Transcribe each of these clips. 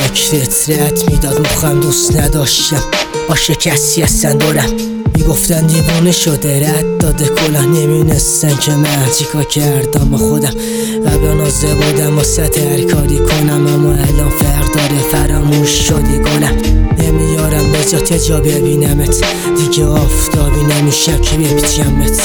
فکرت رد میداد مخم دوست نداشتم باشه کسی هستن دورم میگفتن دیوانه شده رد داده کلا نمیدونستن که من چیکار کردم با خودم قبلا نازه بودم واسه هر کاری کنم اما الان فرق داره فراموش شدی گلم نمیارم به جات جا ببینمت دیگه آفتابی نمیشم که بپیچمت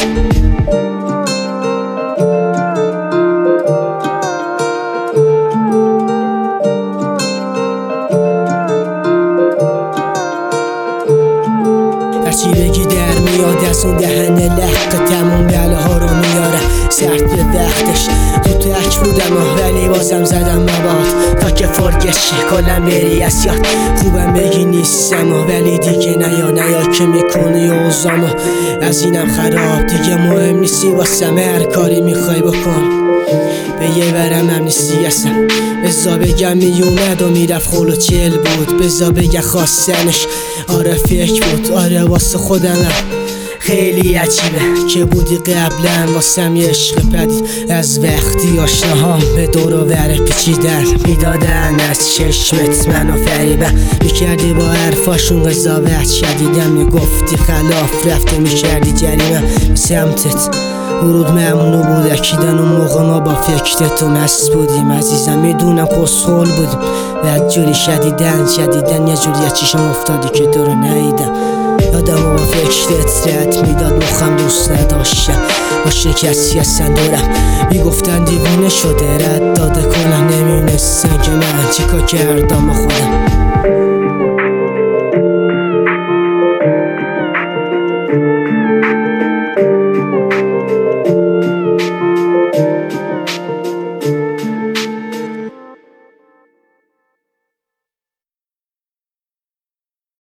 هرچی بگی در میاد از اون دهن لق تموم بله ها رو میاره سرد به وقتش تو تک بودم ولی بازم زدم مباد تا که فرگش کلم بری از یاد خوبم بگی نیستم ولی دیگه نیا که میکنی اوزامو از اینم خراب دیگه مهم نیستی واسم هر کاری میخوای بکن به یه برم هم نیستی هستم بزا بگم میومد و میرفت خول و چل بود بزا بگم خواستنش آره فکر بود آره واسه خودم خیلی عجیبه که بودی قبلا واسم یه عشق پدید از وقتی آشناهام به دور و ور پیچیدن میدادن از چشمت منو فریبن میکردی با حرفاشون قضاوت شدیدم میگفتی خلاف رفته میکردی جریمه سمتت ورود ممنوع بود اکیدن اون موقع ما با فکرت و مست بودیم عزیزم میدونم کسخول بودیم بعد جوری شدیدن یه جوری چیشم افتادی که تو رو ندیدم یادم با فکرت رد میداد مخم دوست نداشتم باشه کسی هستن دورم میگفتن دیوانه شده رد داده کنم نمیدونستن که من چیکار کردم با خودم